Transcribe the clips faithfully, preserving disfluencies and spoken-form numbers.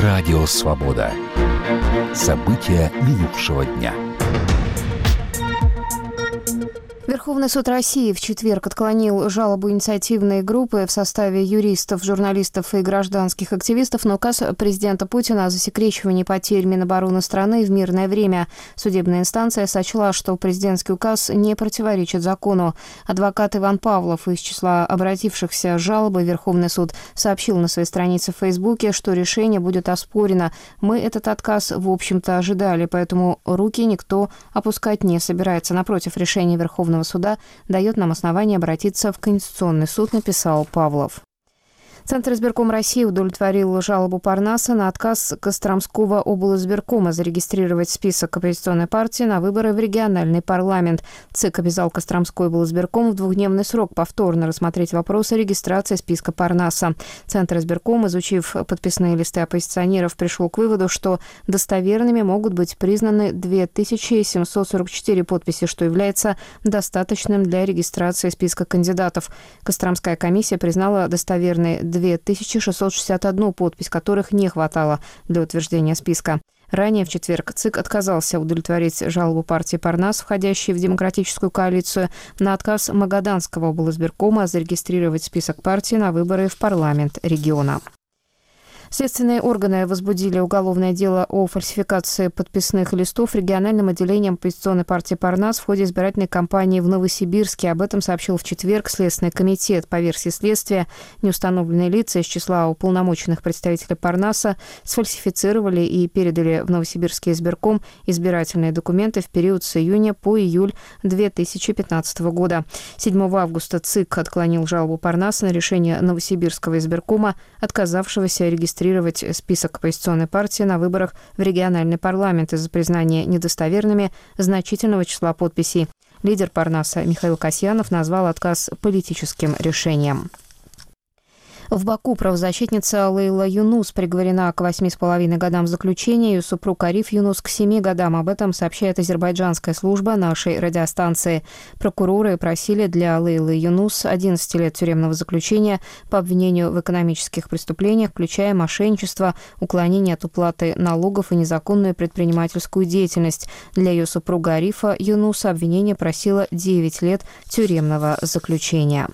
Радио «Свобода». События минувшего дня. Верховный суд России в четверг отклонил жалобу инициативной группы в составе юристов, журналистов и гражданских активистов на указ президента Путина о засекречивании потерь Минобороны страны в мирное время. Судебная инстанция сочла, что президентский указ не противоречит закону. Адвокат Иван Павлов из числа обратившихся с жалобой в Верховный суд сообщил на своей странице в Фейсбуке, что решение будет оспорено. Мы этот отказ, в общем-то, ожидали, поэтому руки никто опускать не собирается. Напротив, решение Верховного суда дает нам основание обратиться в Конституционный суд, написал Павлов. Центр избирком России удовлетворил жалобу Парнаса на отказ Костромского облизбиркома зарегистрировать список оппозиционной партии на выборы в региональный парламент. ЦИК обязал Костромской облизбирком в двухдневный срок повторно рассмотреть вопрос о регистрации списка Парнаса. Центр избирком, изучив подписные листы оппозиционеров, пришел к выводу, что достоверными могут быть признаны две тысячи семьсот сорок четыре подписи, что является достаточным для регистрации списка кандидатов. Костромская комиссия признала достоверной две тысячи шестьсот шестьдесят одну подпись, которых не хватало для утверждения списка. Ранее в четверг ЦИК отказался удовлетворить жалобу партии Парнас, входящей в демократическую коалицию, на отказ Магаданского облизбиркома зарегистрировать список партии на выборы в парламент региона. Следственные органы возбудили уголовное дело о фальсификации подписных листов региональным отделением оппозиционной партии «Парнас» в ходе избирательной кампании в Новосибирске. Об этом сообщил в четверг Следственный комитет. По версии следствия, неустановленные лица из числа уполномоченных представителей «Парнаса» сфальсифицировали и передали в Новосибирский избирком избирательные документы в период с июня по июль две тысячи пятнадцатого года. седьмого августа ЦИК отклонил жалобу «Парнаса» на решение Новосибирского избиркома, отказавшегося регистрировать список оппозиционной партии на выборах в региональный парламент из-за признания недостоверными значительного числа подписей. Лидер Парнаса Михаил Касьянов назвал отказ политическим решением. В Баку правозащитница Лейла Юнус приговорена к восьми с половиной годам заключения, ее супруг Ариф Юнус к семи годам. Об этом сообщает азербайджанская служба нашей радиостанции. Прокуроры просили для Лейлы Юнус одиннадцать лет тюремного заключения по обвинению в экономических преступлениях, включая мошенничество, уклонение от уплаты налогов и незаконную предпринимательскую деятельность. Для ее супруга Арифа Юнуса обвинение просило девять лет тюремного заключения.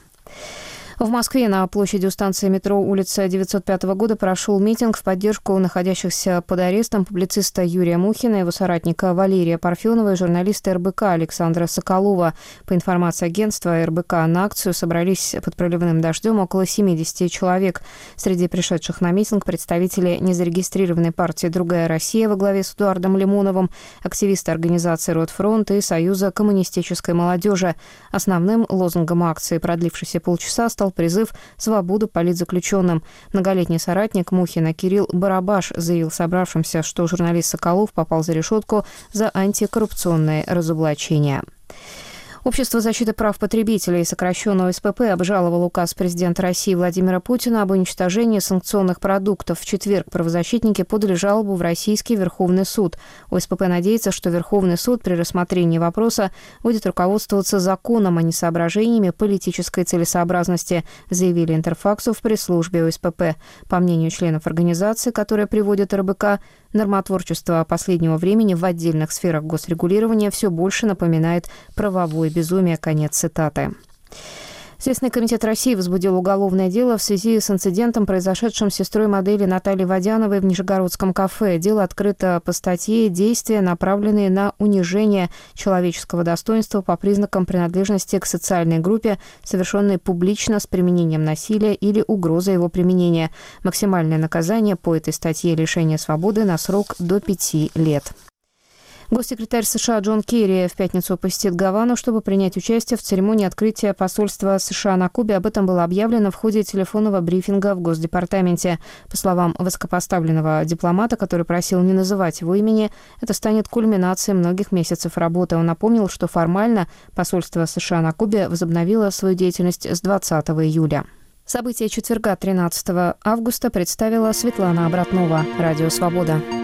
В Москве на площади у станции метро улица девятьсот пятого года прошел митинг в поддержку находящихся под арестом публициста Юрия Мухина, его соратника Валерия Парфенова и журналиста эр бэ ка Александра Соколова. По информации агентства эр бэ ка, на акцию собрались под проливным дождем около семидесяти человек. Среди пришедших на митинг представители незарегистрированной партии «Другая Россия» во главе с Эдуардом Лимоновым, активисты организации «Ротфронт» и Союза коммунистической молодежи. Основным лозунгом акции, продлившейся полчаса, стал призыв «Свободу политзаключенным». Многолетний соратник Мухина Кирилл Барабаш заявил собравшимся, что журналист Соколов попал за решетку за антикоррупционное разоблачение. Общество защиты прав потребителей, сокращенно о эс пэ пэ, обжаловало указ президента России Владимира Путина об уничтожении санкционных продуктов. В четверг правозащитники подали жалобу в Российский Верховный суд. о эс пэ пэ надеется, что Верховный суд при рассмотрении вопроса будет руководствоваться законом, а не соображениями политической целесообразности, заявили Интерфаксу в пресс-службе о эс пэ пэ. По мнению членов организации, которая приводит эр бэ ка, нормотворчество последнего времени в отдельных сферах госрегулирования все больше напоминает правовое безумие. Конец цитаты. Следственный комитет России возбудил уголовное дело в связи с инцидентом, произошедшим с сестрой модели Натальей Водяновой в Нижегородском кафе. Дело открыто по статье «Действия, направленные на унижение человеческого достоинства по признакам принадлежности к социальной группе, совершенные публично с применением насилия или угрозой его применения». Максимальное наказание по этой статье — лишение свободы на срок до пяти лет. Госсекретарь США Джон Керри в пятницу посетит Гавану, чтобы принять участие в церемонии открытия посольства США на Кубе. Об этом было объявлено в ходе телефонного брифинга в Госдепартаменте. По словам высокопоставленного дипломата, который просил не называть его имени, это станет кульминацией многих месяцев работы. Он напомнил, что формально посольство США на Кубе возобновило свою деятельность с двадцатого июля. События четверга тринадцатого августа представила Светлана Обратнова. Радио «Свобода».